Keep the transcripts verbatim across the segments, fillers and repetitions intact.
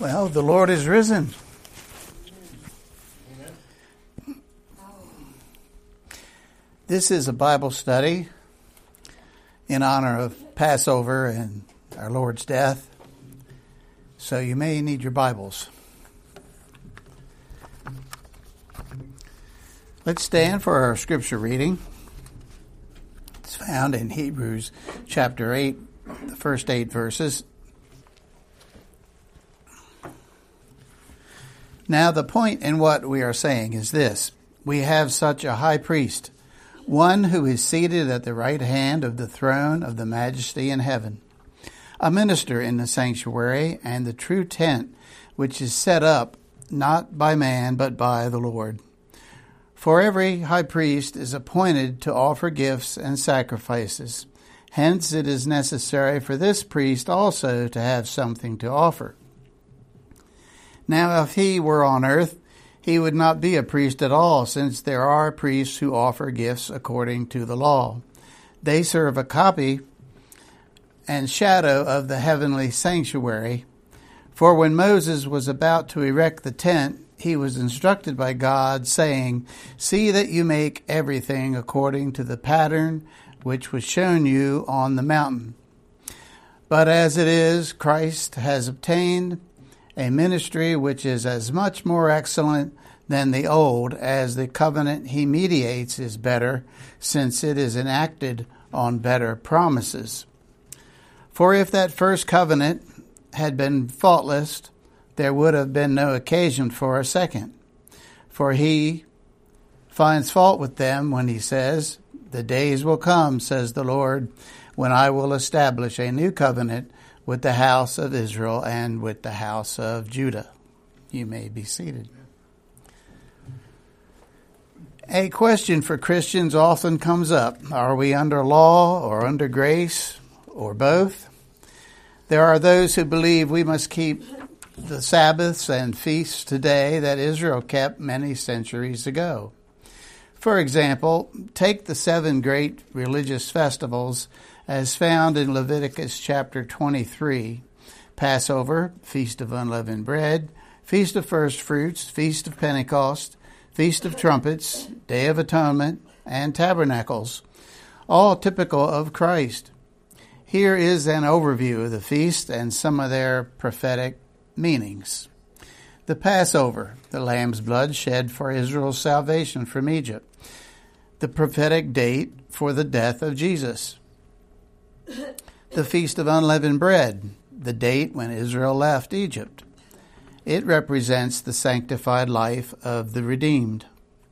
Well, the Lord is risen. Amen. This is a Bible study in honor of Passover and our Lord's death. So you may need your Bibles. Let's stand for our scripture reading. It's found in Hebrews chapter eight, the first eight verses. Now, the point in what we are saying is this. We have such a high priest, one who is seated at the right hand of the throne of the majesty in heaven, a minister in the sanctuary and the true tent, which is set up not by man but by the Lord. For every high priest is appointed to offer gifts and sacrifices. Hence it is necessary for this priest also to have something to offer. Now, if he were on earth, he would not be a priest at all, since there are priests who offer gifts according to the law. They serve a copy and shadow of the heavenly sanctuary. For when Moses was about to erect the tent, he was instructed by God, saying, "See that you make everything according to the pattern which was shown you on the mountain." But as it is, Christ has obtained a ministry which is as much more excellent than the old, as the covenant he mediates is better, since it is enacted on better promises. For if that first covenant had been faultless, there would have been no occasion for a second. For he finds fault with them when he says, "The days will come, says the Lord, when I will establish a new covenant with the house of Israel and with the house of Judah." You may be seated. A question for Christians often comes up. Are we under law or under grace or both? There are those who believe we must keep the Sabbaths and feasts today that Israel kept many centuries ago. For example, take the seven great religious festivals as found in Leviticus chapter twenty-three, Passover, Feast of Unleavened Bread, Feast of First Fruits, Feast of Pentecost, Feast of Trumpets, Day of Atonement, and Tabernacles, all typical of Christ. Here is an overview of the feast and some of their prophetic meanings. The Passover, the lamb's blood shed for Israel's salvation from Egypt. The prophetic date for the death of Jesus. The Feast of Unleavened Bread, the date when Israel left Egypt. It represents the sanctified life of the redeemed.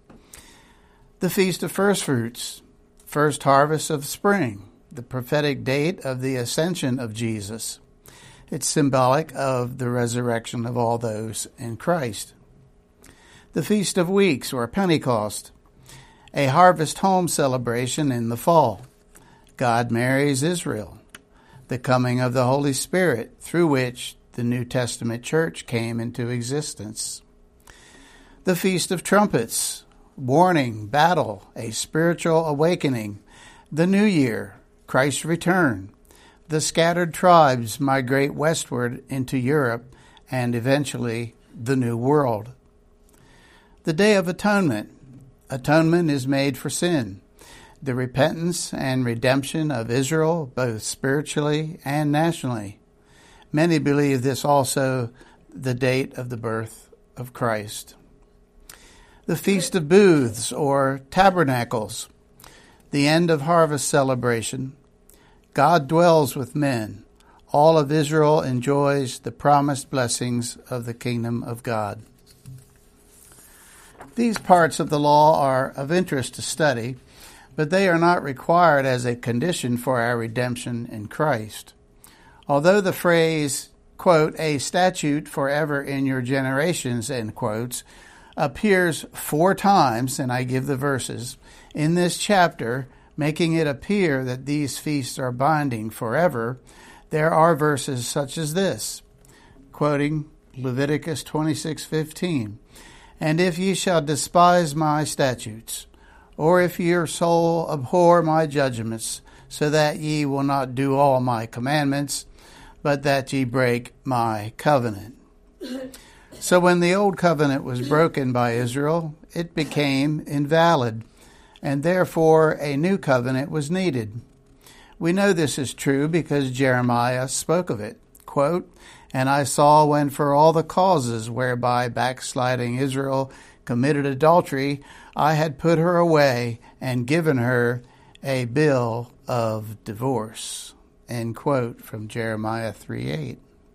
The Feast of First Fruits, first harvest of spring, the prophetic date of the ascension of Jesus. It's symbolic of the resurrection of all those in Christ. The Feast of Weeks, or Pentecost, a harvest home celebration in the fall. God marries Israel, the coming of the Holy Spirit, through which the New Testament church came into existence. The Feast of Trumpets, warning, battle, a spiritual awakening, the New Year, Christ's return. The scattered tribes migrate westward into Europe and eventually the New World. The Day of Atonement. Atonement is made for sin. The repentance and redemption of Israel, both spiritually and nationally. Many believe this also the date of the birth of Christ. The Feast of Booths, or Tabernacles. The end of harvest celebration. God dwells with men. All of Israel enjoys the promised blessings of the kingdom of God. These parts of the law are of interest to study, but they are not required as a condition for our redemption in Christ. Although the phrase, quote, "a statute forever in your generations," end quotes, appears four times, and I give the verses, in this chapter, making it appear that these feasts are binding forever, there are verses such as this, quoting Leviticus twenty-six fifteen, "And if ye shall despise my statutes, or if your soul abhor my judgments, so that ye will not do all my commandments, but that ye break my covenant." So when the old covenant was broken by Israel, it became invalid, and therefore a new covenant was needed. We know this is true because Jeremiah spoke of it. Quote, "And I saw when for all the causes whereby backsliding Israel committed adultery, I had put her away and given her a bill of divorce." End quote from Jeremiah three eight.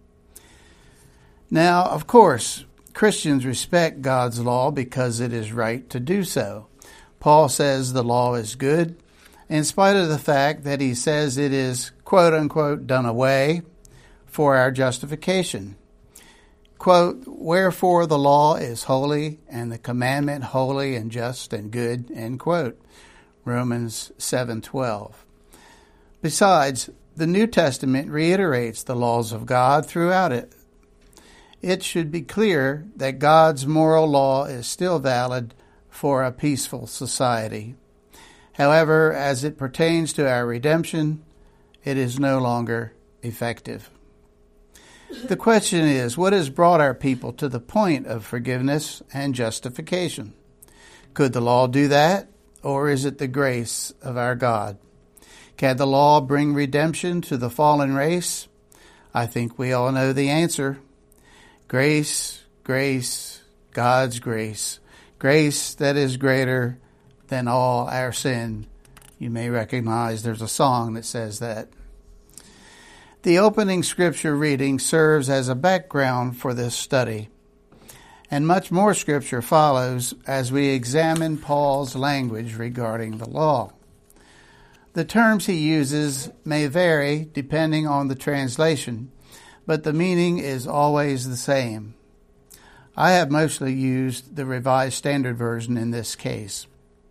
Now, of course, Christians respect God's law because it is right to do so. Paul says the law is good, in spite of the fact that he says it is, quote unquote, done away for our justification. Quote, "Wherefore the law is holy, and the commandment holy and just and good," end quote. Romans seven twelve. Besides, the New Testament reiterates the laws of God throughout it. It should be clear that God's moral law is still valid for a peaceful society. However, as it pertains to our redemption, it is no longer effective. The question is, what has brought our people to the point of forgiveness and justification? Could the law do that, or is it the grace of our God? Can the law bring redemption to the fallen race? I think we all know the answer. Grace, grace, God's grace. Grace that is greater than all our sin. You may recognize there's a song that says that. The opening scripture reading serves as a background for this study, and much more scripture follows as we examine Paul's language regarding the law. The terms he uses may vary depending on the translation, but the meaning is always the same. I have mostly used the Revised Standard Version in this case.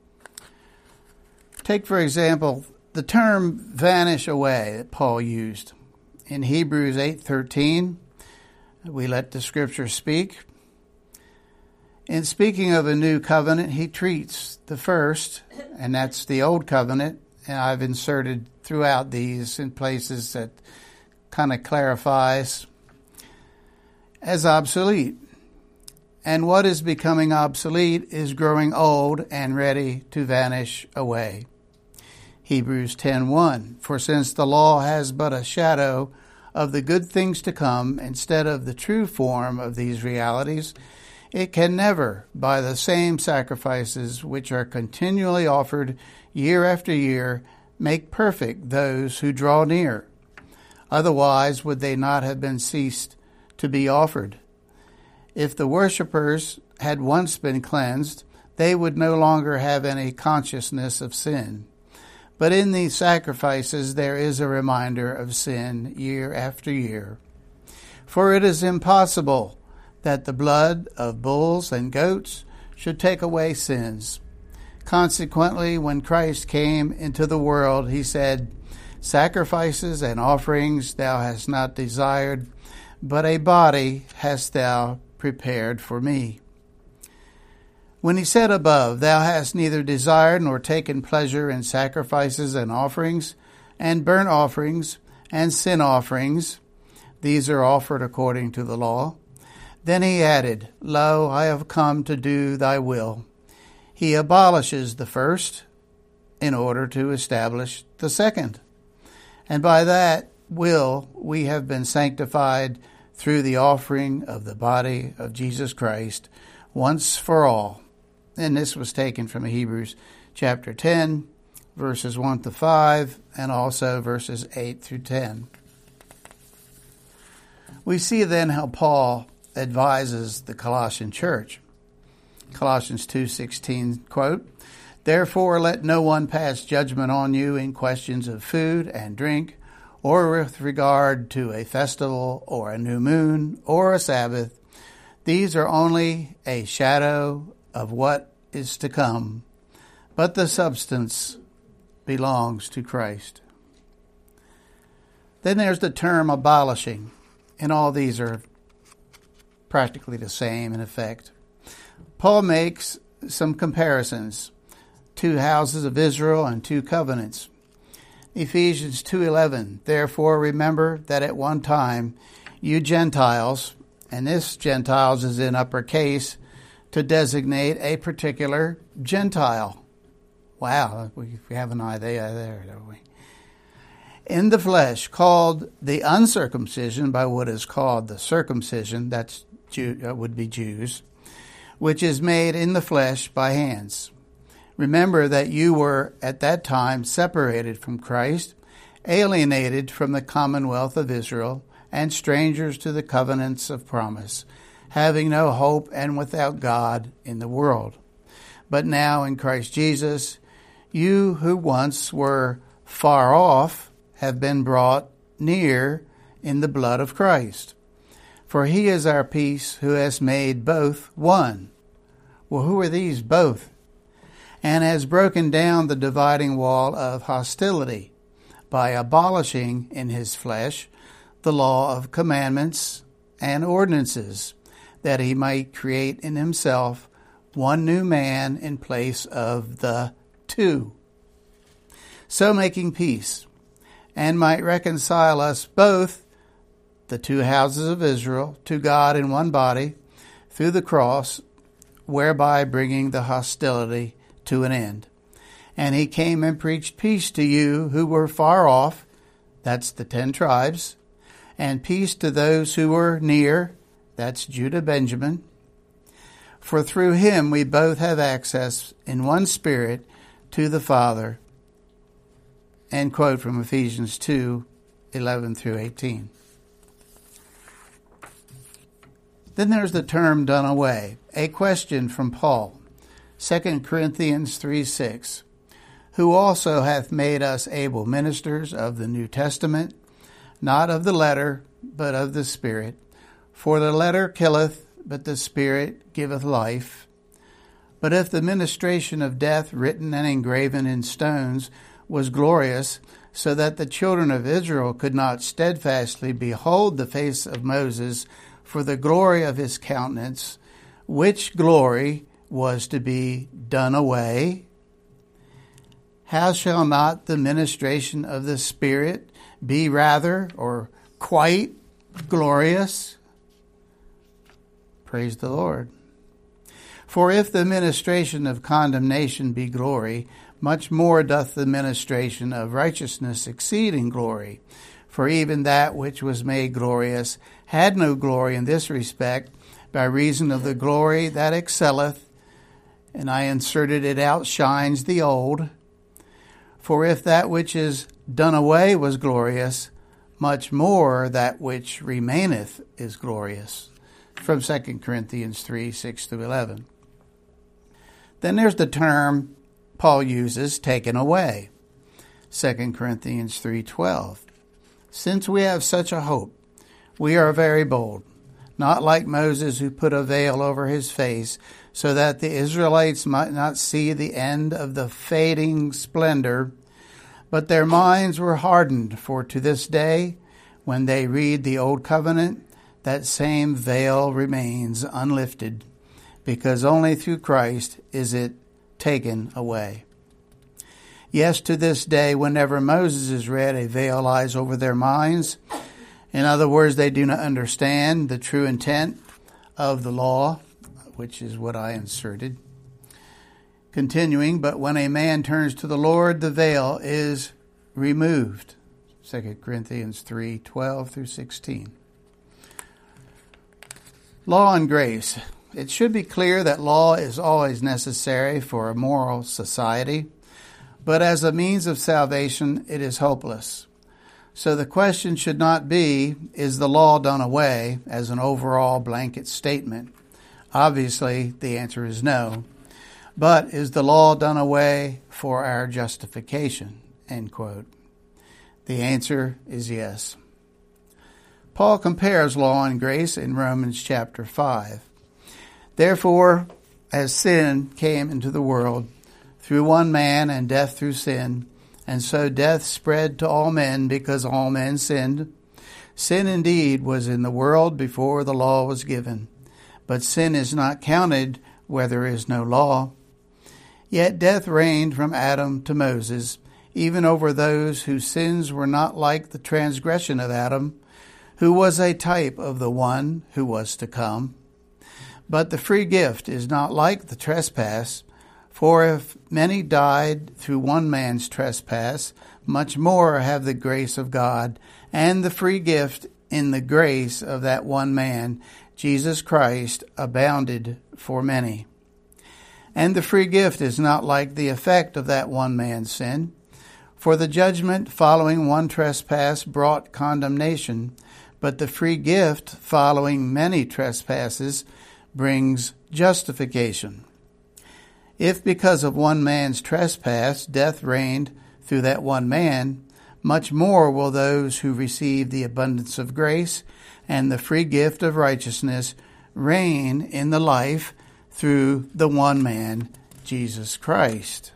Take, for example, the term vanish away that Paul used. In Hebrews eight thirteen, we let the scripture speak. In speaking of a new covenant, he treats the first, and that's the old covenant, and I've inserted throughout these in places that kind of clarifies, as obsolete. And what is becoming obsolete is growing old and ready to vanish away. Hebrews ten one, for since the law has but a shadow of the good things to come instead of the true form of these realities, it can never, by the same sacrifices which are continually offered year after year, make perfect those who draw near. Otherwise would they not have been ceased to be offered. If the worshippers had once been cleansed, they would no longer have any consciousness of sin. But in these sacrifices there is a reminder of sin year after year. For it is impossible that the blood of bulls and goats should take away sins. Consequently, when Christ came into the world, he said, "Sacrifices and offerings thou hast not desired, but a body hast thou prepared for me." When he said above, "Thou hast neither desired nor taken pleasure in sacrifices and offerings, and burnt offerings, and sin offerings," these are offered according to the law. Then he added, "Lo, I have come to do thy will." He abolishes the first in order to establish the second. And by that will we have been sanctified through the offering of the body of Jesus Christ once for all. And this was taken from Hebrews chapter ten, verses one to five, and also verses eight through ten. We see then how Paul advises the Colossian church. Colossians two sixteen, quote, "Therefore let no one pass judgment on you in questions of food and drink, or with regard to a festival, or a new moon, or a Sabbath. These are only a shadow of what is to come, but the substance belongs to Christ." Then there's the term abolishing, and all these are practically the same in effect. Paul makes some comparisons, two houses of Israel and two covenants. Ephesians two eleven, "Therefore remember that at one time you Gentiles, And this Gentiles is in uppercase to designate a particular Gentile. Wow, we have an idea there, don't we? In the flesh, called the uncircumcision by what is called the circumcision, that's Jew, uh, would be Jews, which is made in the flesh by hands. Remember that you were at that time separated from Christ, alienated from the commonwealth of Israel, and strangers to the covenants of promise, having no hope and without God in the world. But now in Christ Jesus, you who once were far off have been brought near in the blood of Christ. For he is our peace, who has made both one. Well, who are these both? And has broken down the dividing wall of hostility by abolishing in his flesh the law of commandments and ordinances, that he might create in himself one new man in place of the two, so making peace, and might reconcile us both, the two houses of Israel, to God in one body through the cross, whereby bringing the hostility to an end. And he came and preached peace to you who were far off, that's the ten tribes, and peace to those who were near, that's Judah, Benjamin. For through him we both have access in one Spirit to the Father. End quote from Ephesians two, eleven through eighteen. Then there's the term done away. A question from Paul, Second Corinthians three six, who also hath made us able ministers of the New Testament, not of the letter, but of the Spirit. For the letter killeth, but the Spirit giveth life. But if the ministration of death written and engraven in stones was glorious, so that the children of Israel could not steadfastly behold the face of Moses for the glory of his countenance, which glory was to be done away, how shall not the ministration of the Spirit be rather, or quite, glorious? Praise the Lord. For if the ministration of condemnation be glory, much more doth the ministration of righteousness exceed in glory. For even that which was made glorious had no glory in this respect, by reason of the glory that excelleth, and I inserted it outshines the old. For if that which is done away was glorious, much more that which remaineth is glorious. From Second Corinthians three, six through eleven. Then there's the term Paul uses, taken away. Second Corinthians three, twelve. Since we have such a hope, we are very bold, not like Moses, who put a veil over his face, so that the Israelites might not see the end of the fading splendor. But their minds were hardened, for to this day, when they read the Old Covenant, that same veil remains unlifted, because only through Christ is it taken away. Yes, to this day, whenever Moses is read, a veil lies over their minds. In other words, they do not understand the true intent of the law, which is what I inserted. Continuing, but when a man turns to the Lord, the veil is removed. Second Corinthians three, twelve through sixteen. Law and grace. It should be clear that law is always necessary for a moral society, but as a means of salvation, it is hopeless. So the question should not be, is the law done away, as an overall blanket statement? Obviously, the answer is no. But is the law done away for our justification? End quote. The answer is yes. Paul compares law and grace in Romans chapter five. Therefore, as sin came into the world through one man, and death through sin, and so death spread to all men because all men sinned. Sin indeed was in the world before the law was given, but sin is not counted where there is no law. Yet death reigned from Adam to Moses, even over those whose sins were not like the transgression of Adam, who was a type of the one who was to come. But the free gift is not like the trespass, for if many died through one man's trespass, much more have the grace of God and the free gift in the grace of that one man, Jesus Christ, abounded for many. And the free gift is not like the effect of that one man's sin, for the judgment following one trespass brought condemnation, but the free gift following many trespasses brings justification. If because of one man's trespass death reigned through that one man, much more will those who receive the abundance of grace and the free gift of righteousness reign in the life through the one man, Jesus Christ.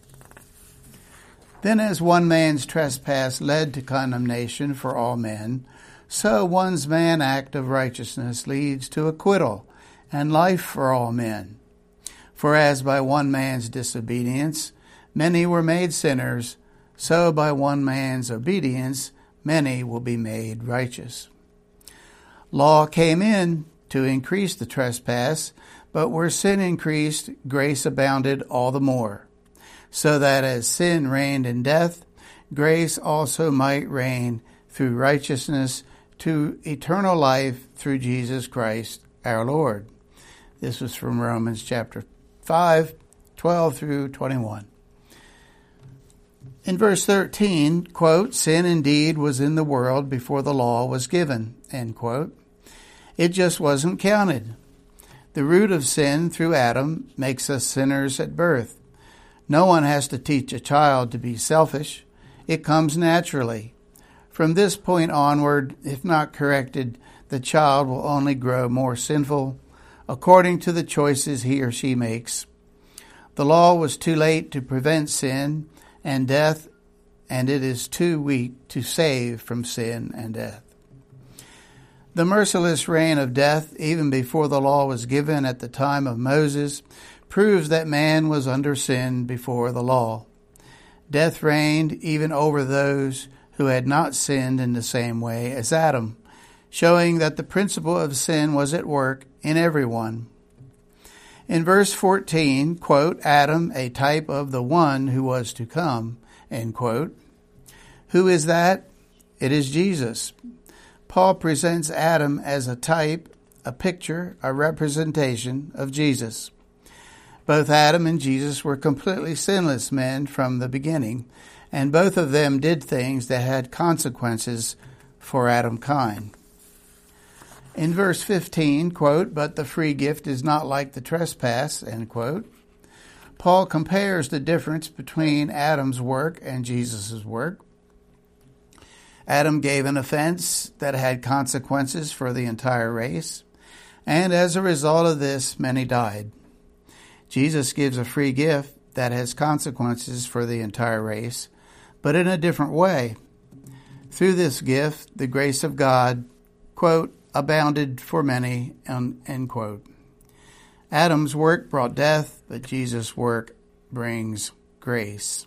Then as one man's trespass led to condemnation for all men, so one's man act of righteousness leads to acquittal and life for all men. For as by one man's disobedience many were made sinners, so by one man's obedience many will be made righteous. Law came in to increase the trespass, but where sin increased, grace abounded all the more, so that as sin reigned in death, grace also might reign through righteousness to eternal life through Jesus Christ our Lord. This was from Romans chapter five, twelve through twenty-one. In verse thirteen, quote, sin indeed was in the world before the law was given, end quote. It just wasn't counted. The root of sin through Adam makes us sinners at birth. No one has to teach a child to be selfish. It comes naturally. From this point onward, if not corrected, the child will only grow more sinful according to the choices he or she makes. The law was too late to prevent sin and death, and it is too weak to save from sin and death. The merciless reign of death, even before the law was given at the time of Moses, proves that man was under sin before the law. Death reigned even over those who had not sinned in the same way as Adam, showing that the principle of sin was at work in everyone. In verse fourteen, quote, Adam, a type of the one who was to come, end quote. Who is that? It is Jesus. Paul presents Adam as a type, a picture, a representation of Jesus. Both Adam and Jesus were completely sinless men from the beginning, and both of them did things that had consequences for Adamkind. In verse fifteen, quote, but the free gift is not like the trespass, end quote. Paul compares the difference between Adam's work and Jesus' work. Adam gave an offense that had consequences for the entire race, and as a result of this, many died. Jesus gives a free gift that has consequences for the entire race, but in a different way. Through this gift, the grace of God, quote, abounded for many, end quote. Adam's work brought death, but Jesus' work brings grace.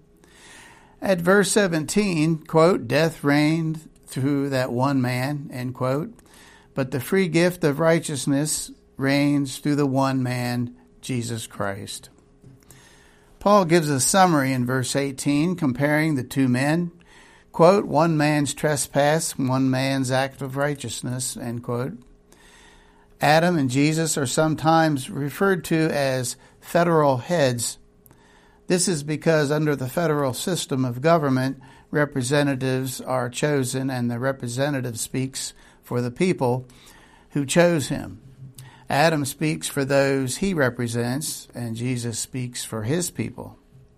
At verse seventeen, quote, death reigned through that one man, end quote, but the free gift of righteousness reigns through the one man, Jesus Christ. Paul gives a summary in verse eighteen, comparing the two men, quote, one man's trespass, one man's act of righteousness, end quote. Adam and Jesus are sometimes referred to as federal heads. This is because under the federal system of government, representatives are chosen and the representative speaks for the people who chose him. Adam speaks for those he represents, and Jesus speaks for his people.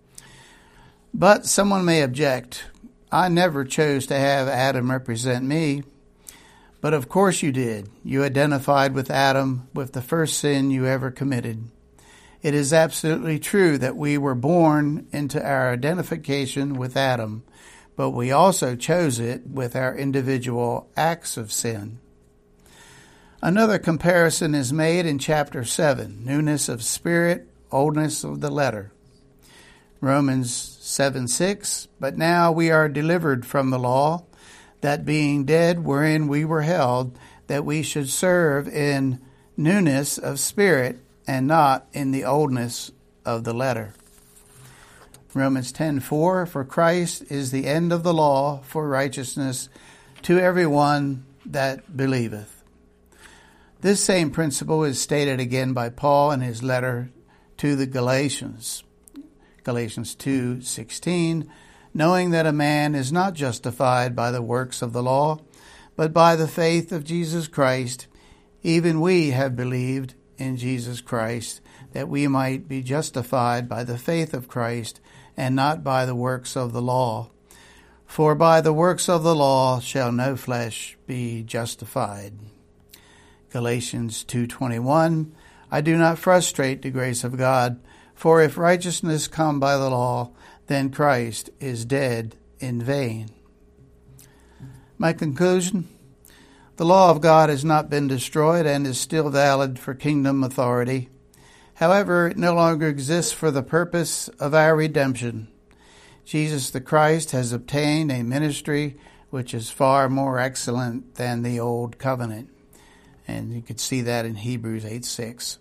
But someone may object, I never chose to have Adam represent me. But of course you did. You identified with Adam with the first sin you ever committed. It is absolutely true that we were born into our identification with Adam, but we also chose it with our individual acts of sin. Another comparison is made in chapter seven, newness of spirit, oldness of the letter. Romans seven six, but now we are delivered from the law, that being dead wherein we were held, that we should serve in newness of spirit and not in the oldness of the letter. Romans ten four, for Christ is the end of the law for righteousness to everyone that believeth. This same principle is stated again by Paul in his letter to the Galatians. Galatians two sixteen, knowing that a man is not justified by the works of the law, but by the faith of Jesus Christ. Even we have believed in Jesus Christ, that we might be justified by the faith of Christ, and not by the works of the law. For by the works of the law shall no flesh be justified. Galatians two twenty-one, I do not frustrate the grace of God, for if righteousness come by the law, then Christ is dead in vain. My conclusion, the law of God has not been destroyed and is still valid for kingdom authority. However, it no longer exists for the purpose of our redemption. Jesus the Christ has obtained a ministry which is far more excellent than the old covenant. And you could see that in Hebrews eight six.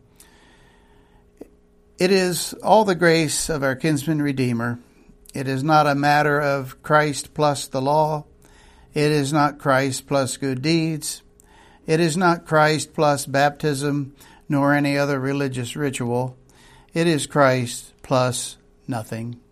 It is all the grace of our kinsman Redeemer. It is not a matter of Christ plus the law. It is not Christ plus good deeds. It is not Christ plus baptism, nor any other religious ritual. It is Christ plus nothing.